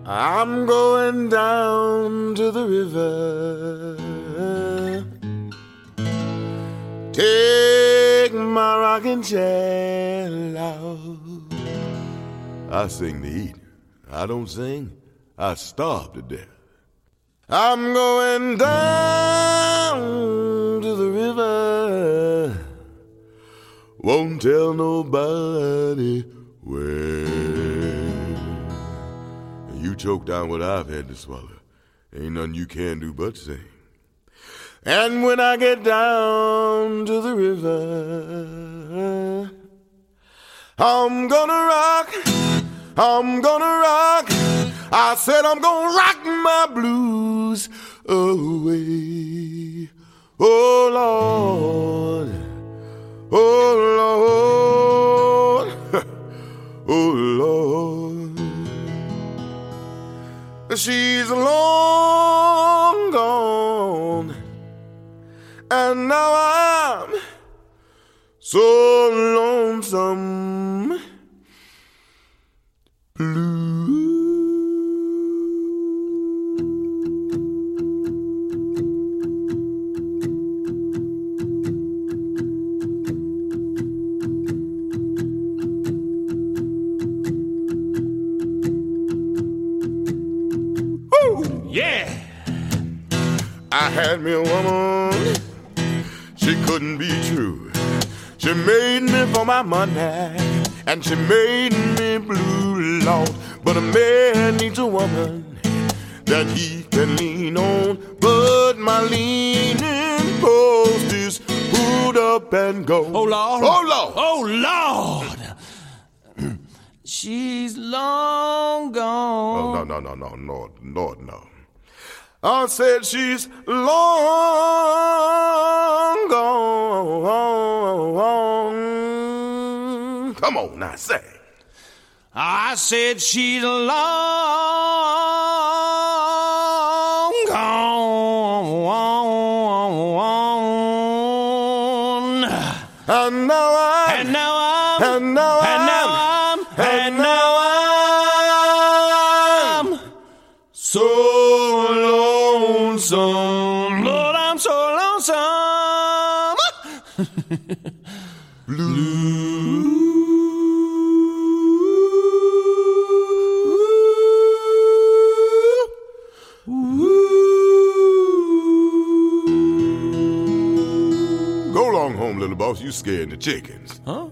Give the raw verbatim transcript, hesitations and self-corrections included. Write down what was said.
I'm going down to the river. Take my rocking chair out. I sing to eat. I don't sing. I starve to death. I'm going down to the river. Won't tell nobody where. You choke down what I've had to swallow. Ain't nothing you can do but sing. And when I get down to the river, I'm gonna rock, I'm gonna rock. I said I'm gonna rock my blues away. Oh Lord, oh Lord, oh Lord. She's long gone, and now I'm so lonesome blue. Yeah! I had me a woman, she couldn't be true. She made me for my money, and she made me blue, Lord. But a man needs a woman that he can lean on. But my leaning post is pulled up and go. Oh, Lord. Oh, Lord. Oh, Lord. She's long gone. Oh, no, no, no, no, Lord, Lord, no. I said she's long gone. Come on now, say. I said she's long gone. And now I'm, and now I'm, and now and I'm, now I'm, and now I'm so lonesome. Lord, I'm so lonesome. Blue. Go along home, little boss. You scaring the chickens. Huh?